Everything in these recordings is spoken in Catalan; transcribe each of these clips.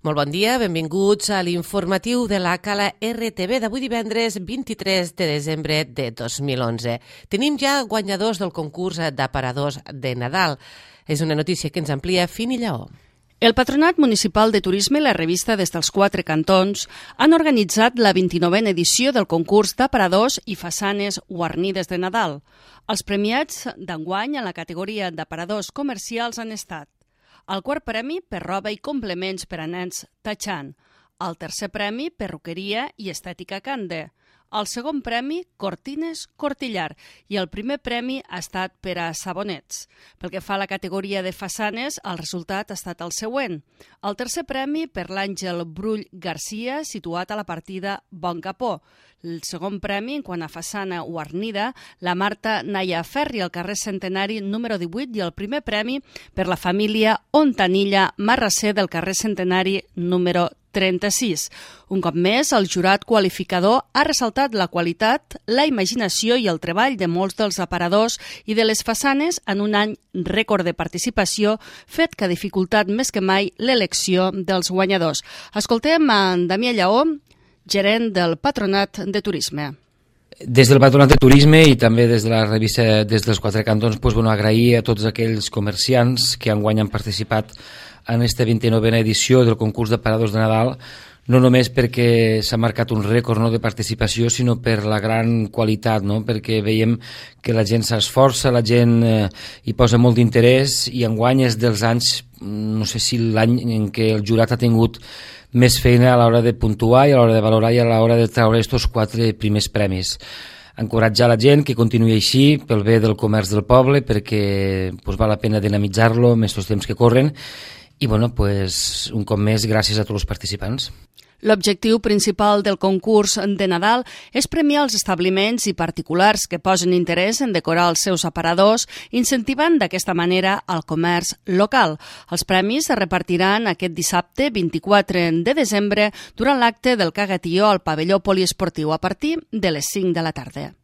Molt bon dia, benvinguts a l'informatiu de la Cala RTV d'avui divendres 23 de desembre de 2011. Tenim ja guanyadors del concurs d'aparadors de Nadal. És una notícia que ens amplia Fini Lleó. El Patronat Municipal de Turisme i la revista Des dels Quatre Cantons han organitzat la 29a edició del concurs d'aparadors i façanes guarnides de Nadal. Els premiats d'enguany en la categoria d'aparadors comercials han estat el quart premi per roba i complements per a nens Tachan, el tercer premi perruqueria i estètica Cande, el segon premi Cortines Cortillar i el primer premi ha estat per a sabonets. Pel que fa a la categoria de façanes, el resultat ha estat el següent. El tercer premi per l'Àngel Brull Garcia, situat a la partida Bon Capó. El segon premi, en quant a façana guarnida, la Marta Naya Ferri, al carrer Centenari número 18, i el primer premi per la família Ontanilla Marrasser del carrer Centenari número 36. Un cop més, el jurat qualificador ha ressaltat la qualitat, la imaginació i el treball de molts dels aparadors i de les façanes en un any rècord de participació, fet que ha dificultat més que mai l'elecció dels guanyadors. Escoltem a en Damià Lleó, gerent del Patronat de Turisme. Des del Patronat de Turisme i també des de la revista Des dels Quatre Cantons, agrair a tots aquells comerciants que enguany han participat en aquesta 29a edició del concurs d'aparadors de Nadal, no només perquè s'ha marcat un rècord de participació, sinó per la gran qualitat, perquè veiem que la gent s'esforça, la gent hi posa molt d'interès, i enguany és dels anys, no sé si l'any en què el jurat ha tingut més feina a l'hora de puntuar i a l'hora de valorar i a l'hora de treure aquests 4 primers premis. Encoratjar la gent que continuï així pel bé del comerç del poble, perquè val la pena dinamitzar-lo en aquests temps que corren, i un cop més gràcies a tots els participants. L'objectiu principal del concurs de Nadal és premiar els establiments i particulars que posen interès en decorar els seus aparadors, incentivant d'aquesta manera el comerç local. Els premis es repartiran aquest dissabte 24 de desembre durant l'acte del Cagatió al pavelló poliesportiu a partir de les 5 de la tarda.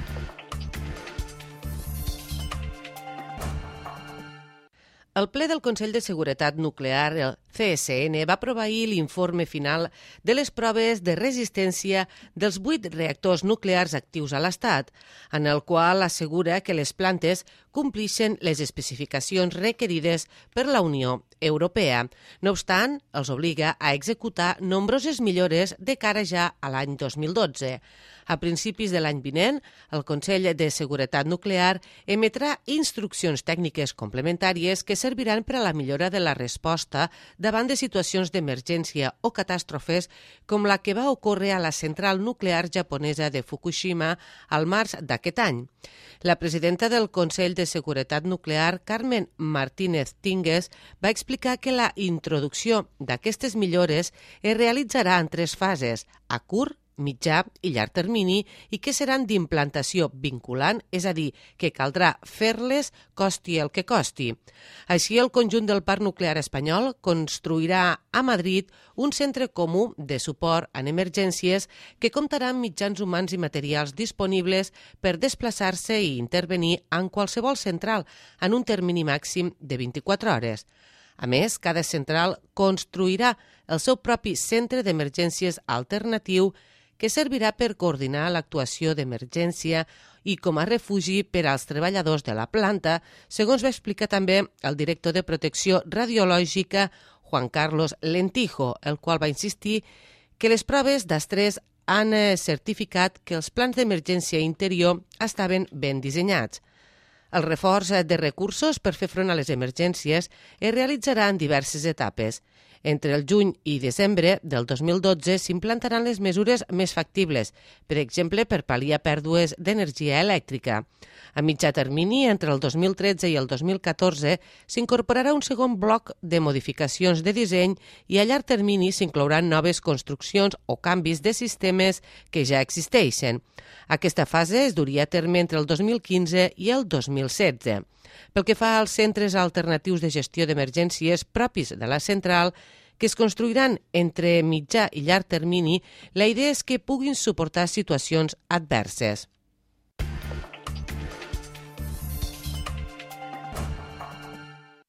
El ple del Consell de Seguretat Nuclear, el CSN, va aprovar ahir l'informe final de les proves de resistència dels 8 reactors nuclears actius a l'Estat, en el qual assegura que les plantes complixen les especificacions requerides per la Unió Europea. No obstant, els obliga a executar nombroses millores de cara ja a l'any 2012. A principis de l'any vinent, el Consell de Seguretat Nuclear emetrà instruccions tècniques complementàries que serviran per a la millora de la resposta davant de situacions d'emergència o catàstrofes com la que va ocórrer a la central nuclear japonesa de Fukushima al març d'aquest any. La presidenta del Consell de Seguretat Nuclear, Carmen Martínez Tingues, va explicar que la introducció d'aquestes millores es realitzarà en 3 fases, a curt, mitjà i llarg termini, i que seran d'implantació vinculant, és a dir, que caldrà fer-les costi el que costi. Així, el conjunt del parc nuclear espanyol construirà a Madrid un centre comú de suport en emergències que comptarà amb mitjans humans i materials disponibles per desplaçar-se i intervenir en qualsevol central en un termini màxim de 24 hores. A més, cada central construirà el seu propi centre d'emergències alternatiu que servirà per coordinar l'actuació d'emergència i com a refugi per als treballadors de la planta, segons va explicar també el director de protecció radiològica, Juan Carlos Lentijo, el qual va insistir que les proves d'estrès han certificat que els plans d'emergència interior estaven ben dissenyats. El reforç de recursos per fer front a les emergències es realitzarà en diverses etapes. Entre el juny i desembre del 2012 s'implantaran les mesures més factibles, per exemple, per pal·liar pèrdues d'energia elèctrica. A mitjà termini, entre el 2013 i el 2014, s'incorporarà un segon bloc de modificacions de disseny i a llarg termini s'inclouran noves construccions o canvis de sistemes que ja existeixen. Aquesta fase es duria a terme entre el 2015 i el 2016. Pel que fa als centres alternatius de gestió d'emergències propis de la central, que es construiran entre mitjà i llarg termini, la idea és que puguin suportar situacions adverses.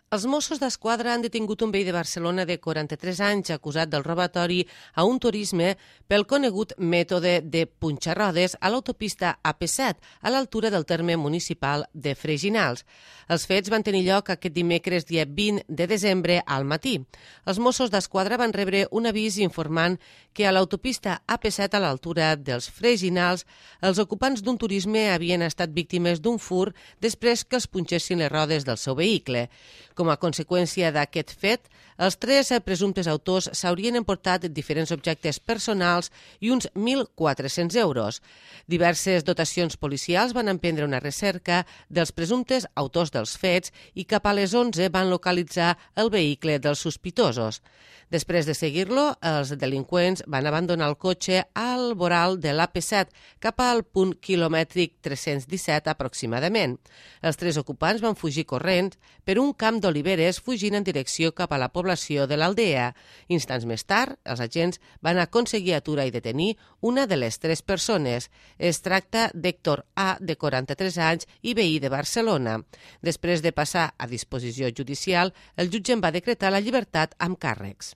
Els Mossos d'Esquadra han detingut un veí de Barcelona de 43 anys acusat del robatori a un turisme pel conegut mètode de punxarrodes a l'autopista AP7, a l'altura del terme municipal de Freginals. Els fets van tenir lloc aquest dimecres dia 20 de desembre al matí. Els Mossos d'Esquadra van rebre un avís informant que a l'autopista AP7 a l'altura dels Freginals els ocupants d'un turisme havien estat víctimes d'un fur després que els punxessin les rodes del seu vehicle. Com a conseqüència d'aquest fet, els tres presumptes autors s'haurien emportat diferents objectes personals i uns 1.400 euros. Diverses dotacions policials van emprendre una recerca dels presumptes autors dels fets i cap a les 11 van localitzar el vehicle dels sospitosos. Després de seguir-lo, els delinqüents van abandonar el cotxe al voral de l'AP7 cap al punt quilomètric 317 aproximadament. Els tres ocupants van fugir corrents per un camp d'oliveres fugint en direcció cap a la població de l'Aldea. Instants més tard, els agents van aconseguir aturar i detenir una de les tres persones. Es tracta d'Héctor A, de 43 anys i veí de Barcelona. Després de passar a disposició judicial, el jutge en va decretar la llibertat amb càrrecs.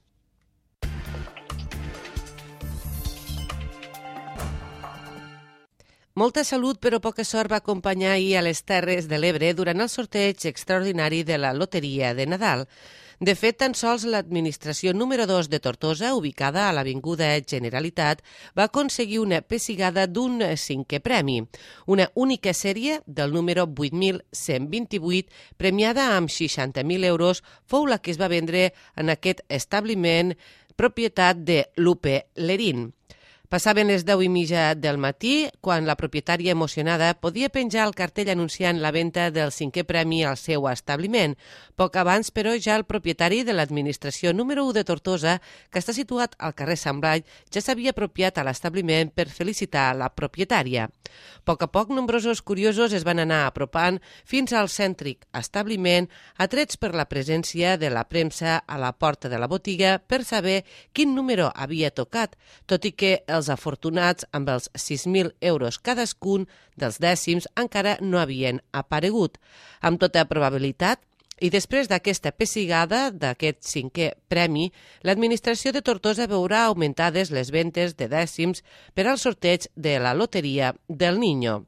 Molta salut però poca sort va acompanyar ahir a les Terres de l'Ebre durant el sorteig extraordinari de la Loteria de Nadal. De fet, tan sols l'administració número 2 de Tortosa, ubicada a l'Avinguda Generalitat, va aconseguir una pessigada d'un 5è premi. Una única sèrie del número 8.128, premiada amb 60.000 euros, fou la que es va vendre en aquest establiment propietat de Lupe Lerín. Passaven les 10:30 del matí, quan la propietària emocionada podia penjar el cartell anunciant la venda del 5è premi al seu establiment. Poc abans, però, ja el propietari de l'administració número 1 de Tortosa, que està situat al carrer Sant Blai, ja s'havia apropiat a l'establiment per felicitar la propietària. A poc, nombrosos curiosos es van anar apropant fins al cèntric establiment, atrets per la presència de la premsa a la porta de la botiga per saber quin número havia tocat, tot i que els afortunats amb els 6.000 euros cadascun dels dècims encara no havien aparegut. Amb tota probabilitat, i després d'aquesta pessigada d'aquest 5è premi, l'administració de Tortosa veurà augmentades les ventes de dècims per al sorteig de la Loteria del Niño.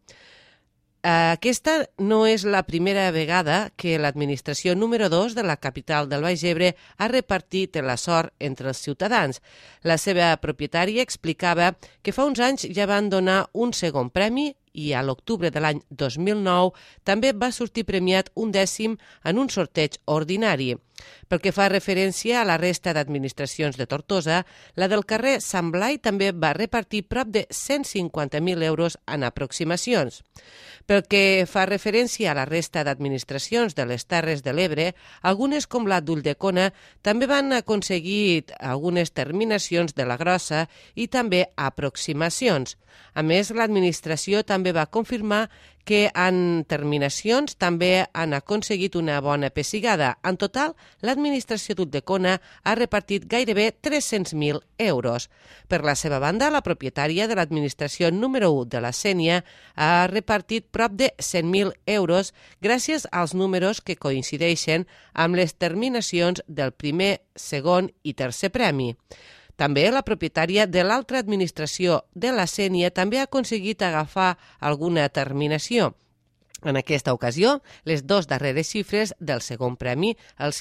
Aquesta no és la primera vegada que l'administració número 2 de la capital del Baix Ebre ha repartit la sort entre els ciutadans. La seva propietària explicava que fa uns anys ja van donar un segon premi i a l'octubre de l'any 2009 també va sortir premiat un dècim en un sorteig ordinari. Pel que fa referència a la resta d'administracions de Tortosa, la del carrer Sant Blai també va repartir prop de 150.000 euros en aproximacions. Pel que fa referència a la resta d'administracions de les Terres de l'Ebre, algunes com la d'Ulldecona també van aconseguir algunes terminacions de la grossa i també aproximacions. A més, l'administració també va confirmar que en terminacions també han aconseguit una bona pessigada. En total, l'administració d'Ulldecona ha repartit gairebé 300.000 euros. Per la seva banda, la propietària de l'administració número 1 de la Sénia ha repartit prop de 100.000 euros gràcies als números que coincideixen amb les terminacions del primer, segon i tercer premi. També la propietària de l'altra administració de la Sénia també ha aconseguit agafar alguna terminació. En aquesta ocasió, les dues darreres xifres del segon premi, els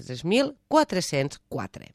53.404.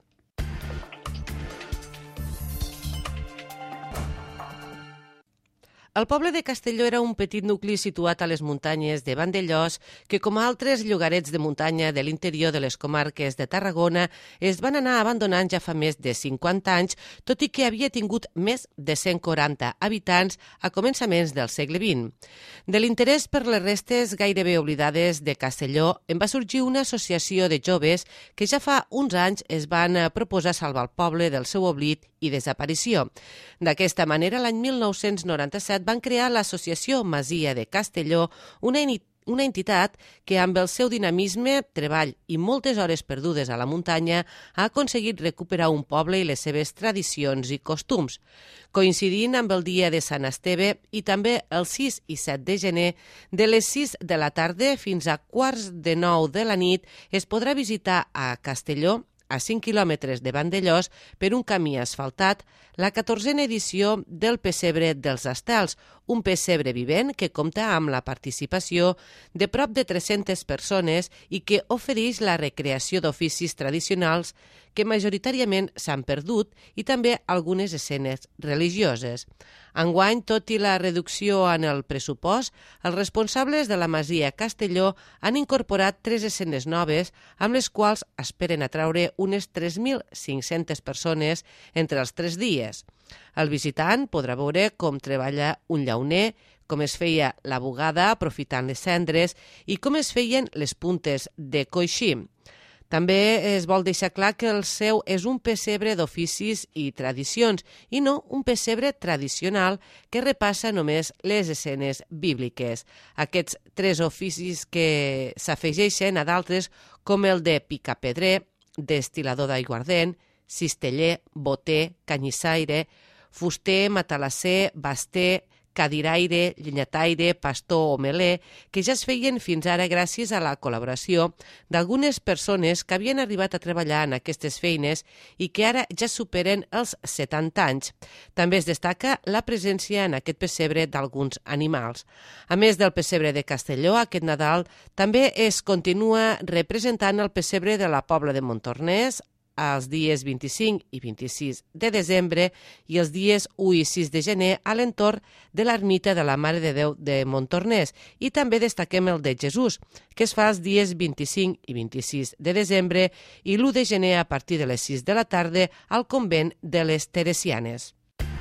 El poble de Castelló era un petit nucli situat a les muntanyes de Vandellòs que, com altres llogarets de muntanya de l'interior de les comarques de Tarragona, es van anar abandonant ja fa més de 50 anys, tot i que havia tingut més de 140 habitants a començaments del segle XX. De l'interès per les restes gairebé oblidades de Castelló en va sorgir una associació de joves que ja fa uns anys es van proposar salvar el poble del seu oblit i desaparició. D'aquesta manera, l'any 1997 van crear l'Associació Masia de Castelló, una una entitat que amb el seu dinamisme, treball i moltes hores perdudes a la muntanya ha aconseguit recuperar un poble i les seves tradicions i costums. Coincidint amb el dia de Sant Esteve i també el 6 i 7 de gener, de les 6 de la tarda fins a 8:45 de la nit es podrà visitar a Castelló, a 5 quilòmetres de Vandellòs, per un camí asfaltat, la 14a edició del Pessebre dels Estels, un pessebre vivent que compta amb la participació de prop de 300 persones i que ofereix la recreació d'oficis tradicionals que majoritàriament s'han perdut i també algunes escenes religioses. Enguany, tot i la reducció en el pressupost, els responsables de la Masia Castelló han incorporat 3 escenes noves amb les quals esperen atraure unes 3.500 persones entre els 3 dies. El visitant podrà veure com treballa un llauner, com es feia la bugada aprofitant les cendres i com es feien les puntes de coixí. També es vol deixar clar que el seu és un pessebre d'oficis i tradicions i no un pessebre tradicional que repassa només les escenes bíbliques. Aquests 3 oficis que s'afegeixen a d'altres com el de picapedrer, destil·lador d'aiguardent, cisteller, boter, cannissaire, fuster, matalasser, baster, cadiraire, llenyataire, pastor o meler, que ja es feien fins ara gràcies a la col·laboració d'algunes persones que havien arribat a treballar en aquestes feines i que ara ja superen els 70 anys. També es destaca la presència en aquest pessebre d'alguns animals. A més del pessebre de Castelló, aquest Nadal també es continua representant el pessebre de la Pobla de Montornès, els dies 25 i 26 de desembre i els dies 1 i 6 de gener a l'entorn de l'ermita de la Mare de Déu de Montornès. I també destaquem el de Jesús, que es fa els dies 25 i 26 de desembre i l'1 de gener a partir de les 6 de la tarda al convent de les Teresianes.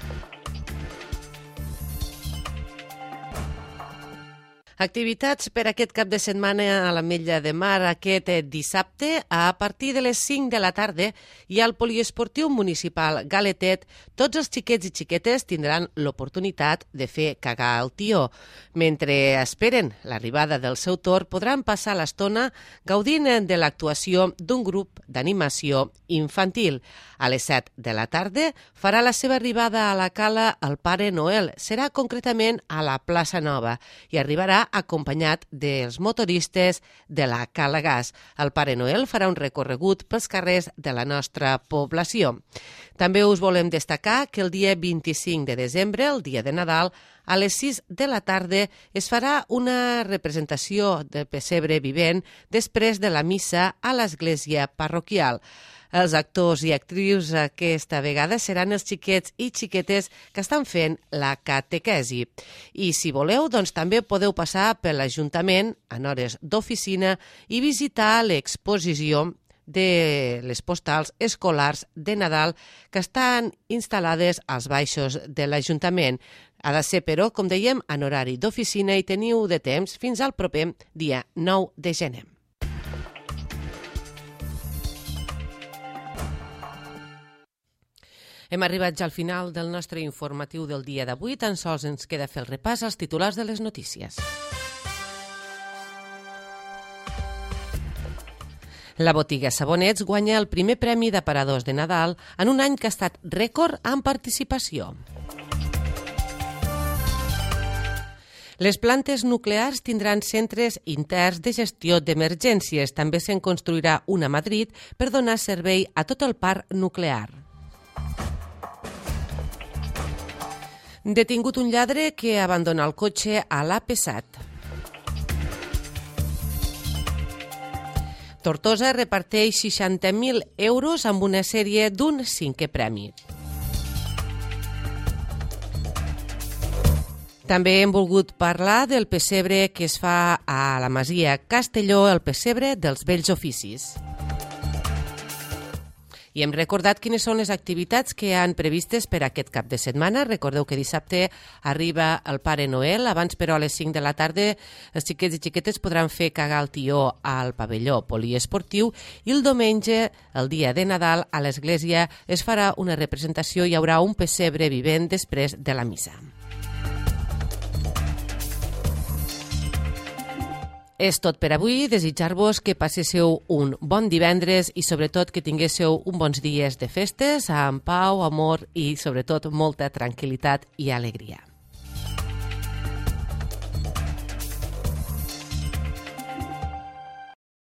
Activitats per aquest cap de setmana a l'Ametlla de Mar aquest dissabte a partir de les 5 de la tarda i al poliesportiu municipal Galetet tots els xiquets i xiquetes tindran l'oportunitat de fer cagar el tió. Mentre esperen l'arribada del seu torn podran passar l'estona gaudint de l'actuació d'un grup d'animació infantil. A les 7 de la tarda farà la seva arribada a la cala el Pare Noel. Serà concretament a la plaça Nova i arribarà acompanyat dels motoristes de la Cala Gas. El Pare Noel farà un recorregut pels carrers de la nostra població. També us volem destacar que el dia 25 de desembre, el dia de Nadal, a les 6 de la tarda es farà una representació de pessebre vivent després de la missa a l'església parroquial. Els actors i actrius aquesta vegada seran els xiquets i xiquetes que estan fent la catequesi. I si voleu, doncs també podeu passar per l'Ajuntament en hores d'oficina i visitar l'exposició de les postals escolars de Nadal que estan instal·lades als baixos de l'Ajuntament. Ha de ser, però, com dèiem, en horari d'oficina i teniu de temps fins al proper dia 9 de gener. Hem arribat ja al final del nostre informatiu del dia d'avui. Tan sols ens queda fer el repàs als titulars de les notícies. La botiga Sabonets guanya el primer premi d'aparadors de Nadal en un any que ha estat rècord en participació. Les plantes nuclears tindran centres interns de gestió d'emergències. També se'n construirà una a Madrid per donar servei a tot el parc nuclear. Detingut un lladre que abandona el cotxe a l'AP7. Tortosa reparteix 60.000 euros amb una sèrie d'un 5è premi. També hem volgut parlar del pessebre que es fa a la Masia Castelló, el pessebre dels vells oficis. I hem recordat quines són les activitats que han previstes per aquest cap de setmana. Recordeu que dissabte arriba el Pare Noel, abans però a les 5 de la tarda els xiquets i xiquetes podran fer cagar el tió al pavelló poliesportiu i el diumenge, el dia de Nadal, a l'església es farà una representació i hi haurà un pessebre vivent després de la missa. És tot per avui. Desitjar-vos que passéssiu un bon divendres i sobretot que tinguéssiu un bons dies de festes amb pau, amor i sobretot molta tranquil·litat i alegria.